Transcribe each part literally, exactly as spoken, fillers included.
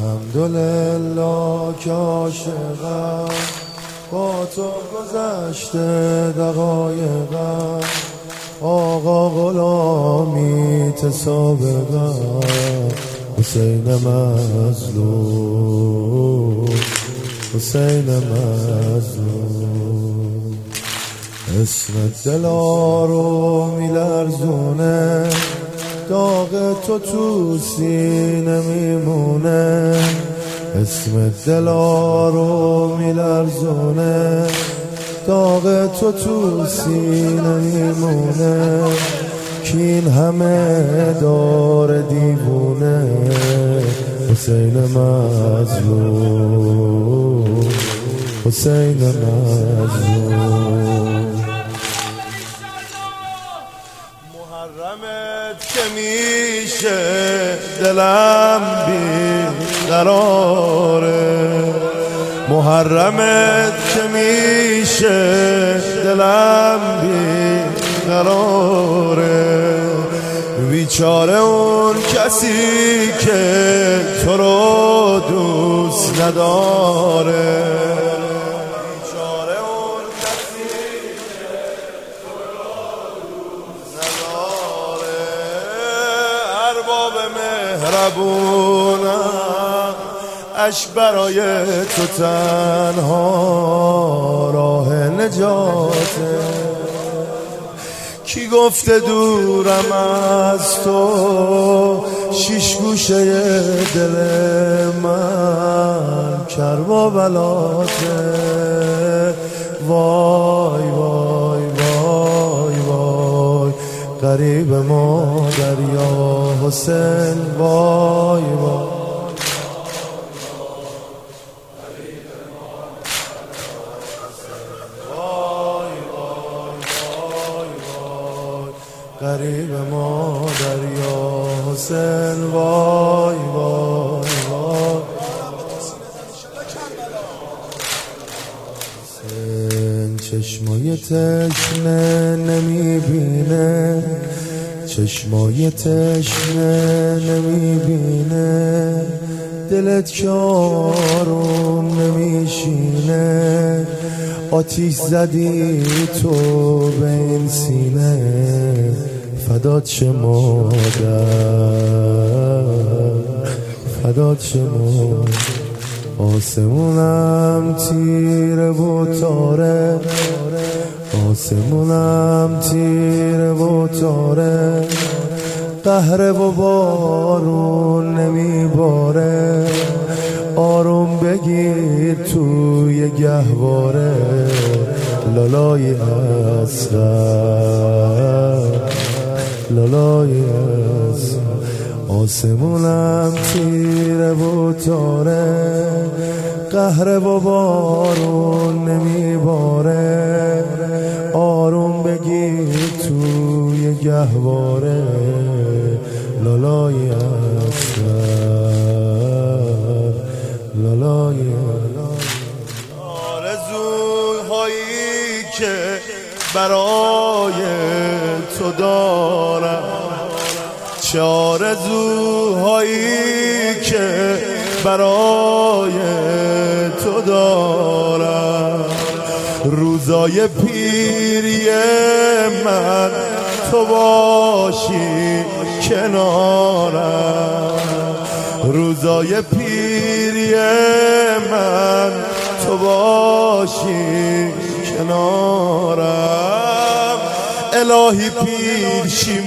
الحمدلله که عاشقم، با تو گذشته دقایقم، آقا غلامی سابقم، حسین مظلوم، حسین مظلوم. اسمت دلا رو میلرزونه، داغ تو تو سینه میمونه. اسمت دلا رو میلرزونه، داغ تو تو سینه میمونه. که این همه دار دیوونه، حسین مظلوم، حسین مظلوم. محرمت که میشه دلم بیقراره، محرمت که میشه دلم بیقراره. بیچاره اون کسی که تو رو دوست نداره، بیچاره اون کسی که تو رو دوست نداره. ارباب مهربونم، عشق برای تو تنها راه نجاته. کی گفته دورم از تو، شیش گوشه دل من کرب و بلاته. وای وای وای وای غریب ما دریا حسین. وای وای غریب ما دریا حسین. وای وای وای حسین. چشمای تشنه نمیبینه، چشمای تشنه نمیبینه. دلت که آروم نمیشینه، آتیش زدی تو به این سینه. فدات شه مادر، فدات شه مادر. آسمونم تیره و تاره، آسمونم تیره و تاره. قهره و بارون نمیباره، آروم بگیر توی گهواره. لالای اصغر، لالای اصغر. آسمونم تیره و تاره، قهره و بارون نمیباره. آروم بگیر توی گهواره. لالای اصغر، لالای آرزوهایی که برای تو دارم، چه آرزوهایی که برای تو دارم. روزای پیری من تو باشی کنارم، روزای پیری من تو باشی کنارم. الهی پیرشی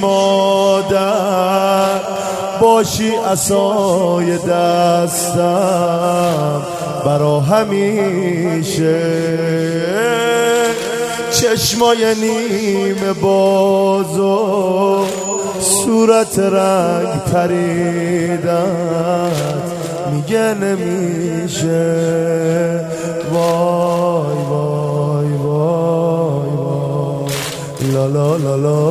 مادر، باشی عصای دستم برا همیشه. چشمای نیمه بازو، صورت رنگ پریدن میگه نمیشه. وای وای وای وای لا لا لا لا